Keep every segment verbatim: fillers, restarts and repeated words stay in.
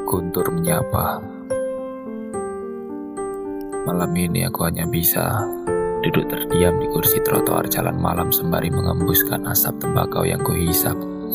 Guntur menyapa. Malam ini aku hanya bisa duduk terdiam di kursi trotoar jalan malam sembari mengembuskan asap tembakau yang kuhisap.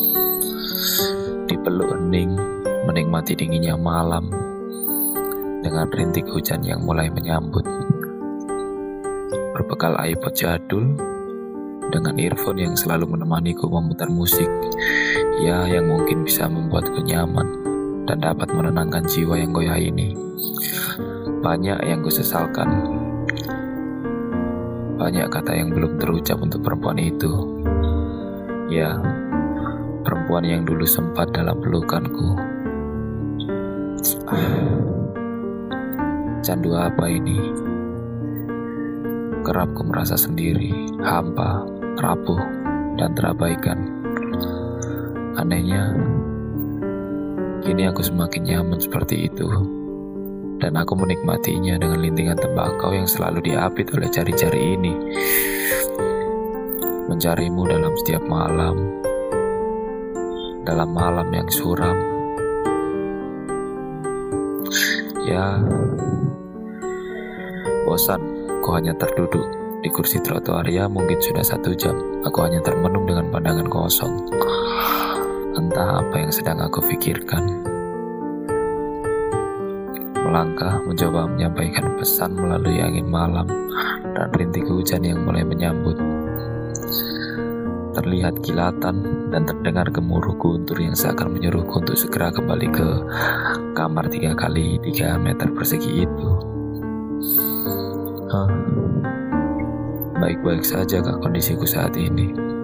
Dipeluk hening, menikmati dinginnya malam dengan rintik hujan yang mulai menyambut. Berbekal iPod jadul dengan earphone yang selalu menemaniku memutar musik, ya yang mungkin bisa membuatku nyaman dan dapat menenangkan jiwa yang goyah ini. Banyak yang kusesalkan, banyak kata yang belum terucap untuk perempuan itu. Ya, perempuan yang dulu sempat dalam pelukanku. Candu apa ini? Kerap ku merasa sendiri, hampa, rapuh, dan terabaikan. Anehnya, kini aku semakin nyaman seperti itu, dan aku menikmatinya dengan lintingan tembakau yang selalu diapit oleh jari-jari ini. Mencarimu dalam setiap malam, dalam malam yang suram. Ya, bosan, aku hanya terduduk di kursi trotoar. Ya mungkin sudah satu jam, aku hanya termenung dengan pandangan kosong. Entah apa yang sedang aku pikirkan. Melangkah mencoba menyampaikan pesan melalui angin malam dan rintik hujan yang mulai menyambut. Terlihat kilatan dan terdengar gemuruh guntur yang seakan menyuruhku untuk segera kembali ke kamar tiga kali tiga meter persegi itu. Hah, baik-baik saja kah kondisiku saat ini?